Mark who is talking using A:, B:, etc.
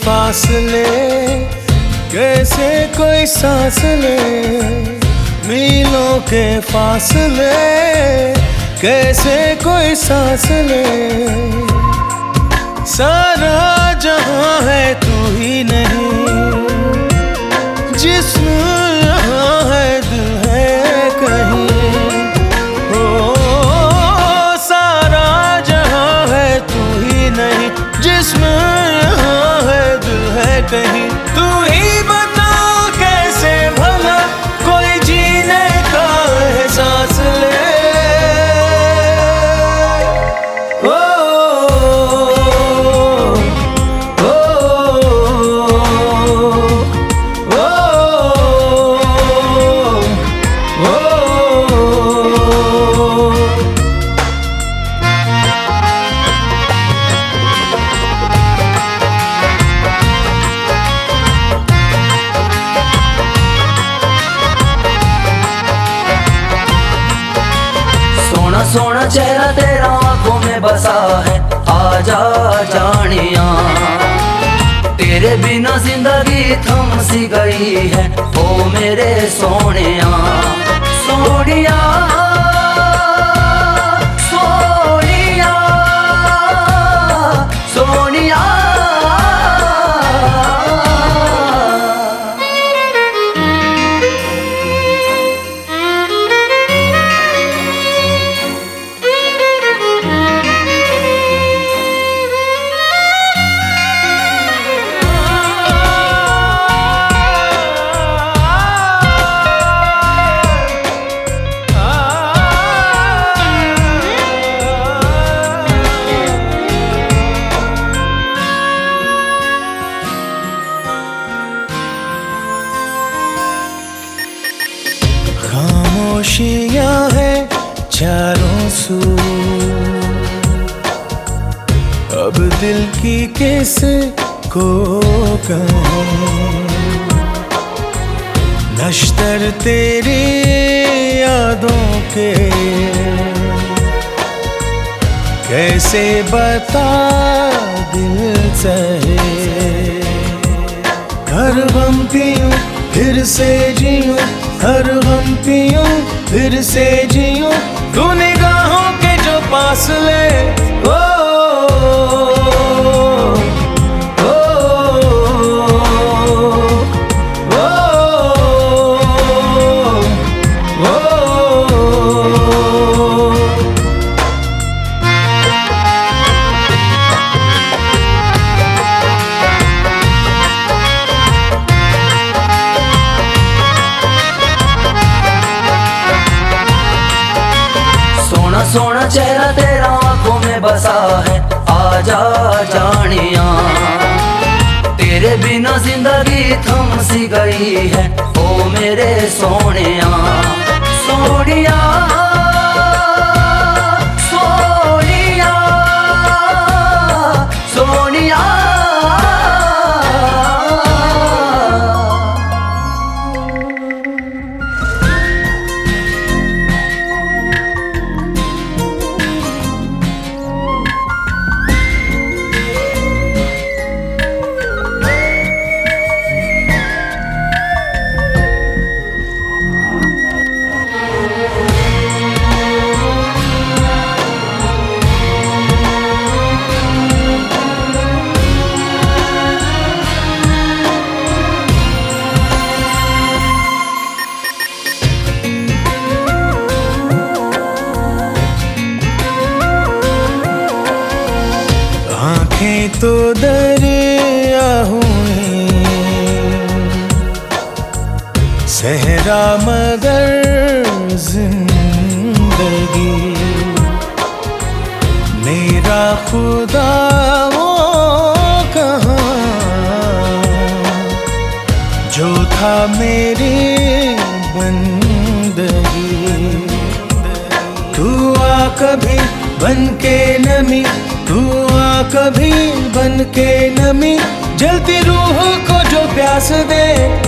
A: फासले, कैसे कोई सांस ले। मीलों के फासले, कैसे कोई सांस ले। सारा जहां है तू ही नहीं, जिस्म यहाँ है दिल है कहीं। ओ सारा जहां है तू ही नहीं, जिस्म यहाँ है दिल है कहीं। तू ही बता कैसे भला कोई जीने का एहसास ले।
B: सोना चेहरा तेरा आंखों में बसा है, आजा जानिया। तेरे बिना जिंदगी थम सी गई है, ओ मेरे सोनिया। सोनिया सोनिया सोनिया।
A: खामोशियां है चारों सू, अब दिल की किस को कहूं। नश्तर तेरी यादों के, कैसे बता दिल सहे। हर गम पीऊं फिर से जीऊं, हर गम पीऊं फिर से जीऊं, तू निगाहों के जो पास ले। ओ
B: सोना चेहरा तेरा आंखों में बसा है, आजा जानिया। तेरे बिना जिंदगी थम सी गई है, ओ मेरे सोनिया। सोनिया सोनिया सोनिया।
A: आँखें तो दरिया हुई, सहरा मगर जिंदगी। मेरा खुदा वो कहाँ जो था मेरी बंदगी। तू आ कभी बन के नमी, तू आ कभी बन के नमी, जलती रूह को जो प्यास दे।